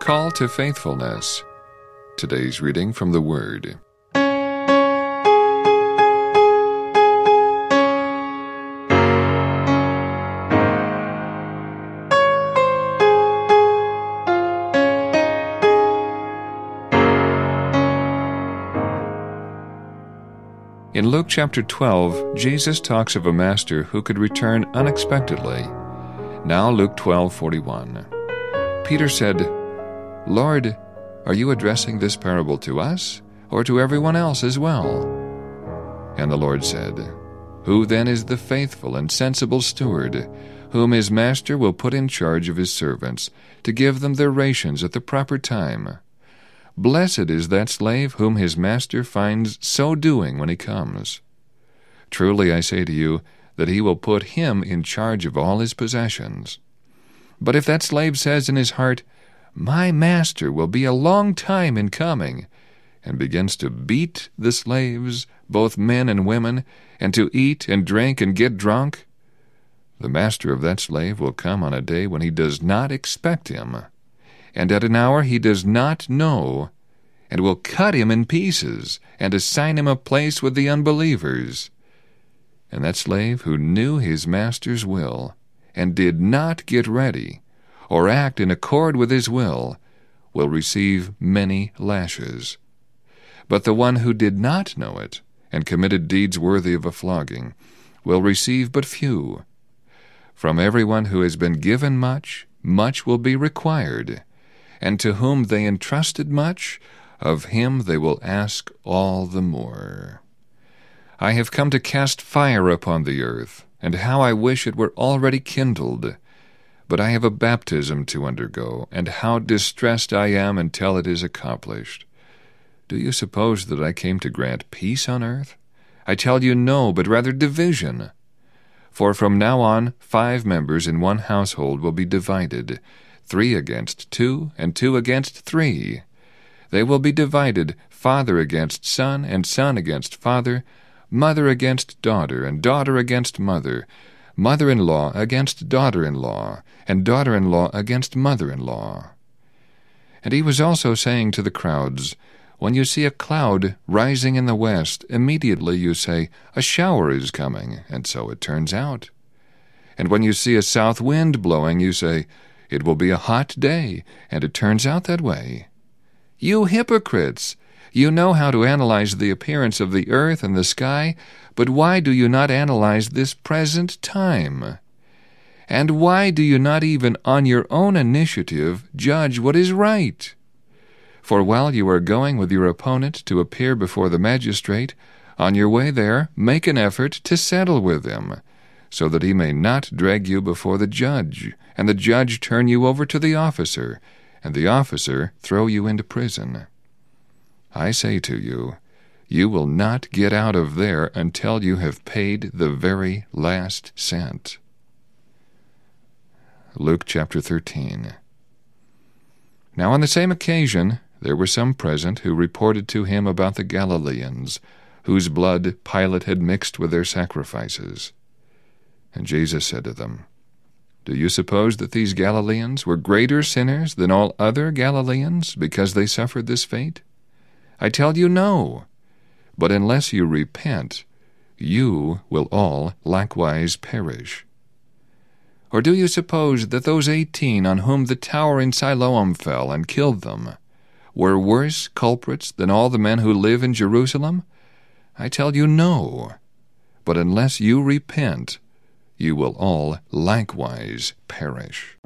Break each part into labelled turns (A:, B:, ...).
A: call to faithfulness. Today's reading from the Word. In Luke chapter 12, Jesus talks of a master who could return unexpectedly. Now Luke 12:41. Peter said, "Lord, are you addressing this parable to us, or to everyone else as well?" And the Lord said, "Who then is the faithful and sensible steward, whom his master will put in charge of his servants, to give them their rations at the proper time? Blessed is that slave whom his master finds so doing when he comes. Truly I say to you, that he will put him in charge of all his possessions. But if that slave says in his heart, 'My master will be a long time in coming,' and begins to beat the slaves, both men and women, and to eat and drink and get drunk, the master of that slave will come on a day when he does not expect him, and at an hour he does not know, and will cut him in pieces, and assign him a place with the unbelievers. And that slave who knew his master's will, and did not get ready, or act in accord with his will receive many lashes. But the one who did not know it, and committed deeds worthy of a flogging, will receive but few. From everyone who has been given much, much will be required, and to whom they entrusted much, of him they will ask all the more. I have come to cast fire upon the earth, and how I wish it were already kindled. But I have a baptism to undergo, and how distressed I am until it is accomplished. Do you suppose that I came to grant peace on earth? I tell you no, but rather division. For from now on 5 members in one household will be divided, 3 against 2, and 2 against 3. They will be divided, father against son, and son against father, mother against daughter, and daughter against mother, mother-in-law against daughter-in-law, and daughter-in-law against mother-in-law." And he was also saying to the crowds, "When you see a cloud rising in the west, immediately you say, 'A shower is coming,' and so it turns out. And when you see a south wind blowing, you say, 'It will be a hot day,' and it turns out that way. You hypocrites! You know how to analyze the appearance of the earth and the sky, but why do you not analyze this present time? And why do you not even on your own initiative judge what is right? For while you are going with your opponent to appear before the magistrate, on your way there make an effort to settle with him, so that he may not drag you before the judge, and the judge turn you over to the officer, and the officer throw you into prison. I say to you, you will not get out of there until you have paid the very last cent." Luke chapter 13. Now on the same occasion there were some present who reported to him about the Galileans, whose blood Pilate had mixed with their sacrifices. And Jesus said to them, "Do you suppose that these Galileans were greater sinners than all other Galileans because they suffered this fate? I tell you no. But unless you repent, you will all likewise perish. Or do you suppose that those 18 on whom the tower in Siloam fell and killed them were worse culprits than all the men who live in Jerusalem? I tell you no. But unless you repent, you will all likewise perish."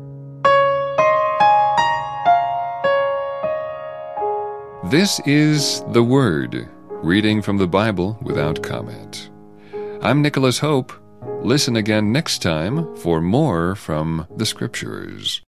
A: This is the Word, reading from the Bible without comment. I'm Nicholas Hope. Listen again next time for more from the Scriptures.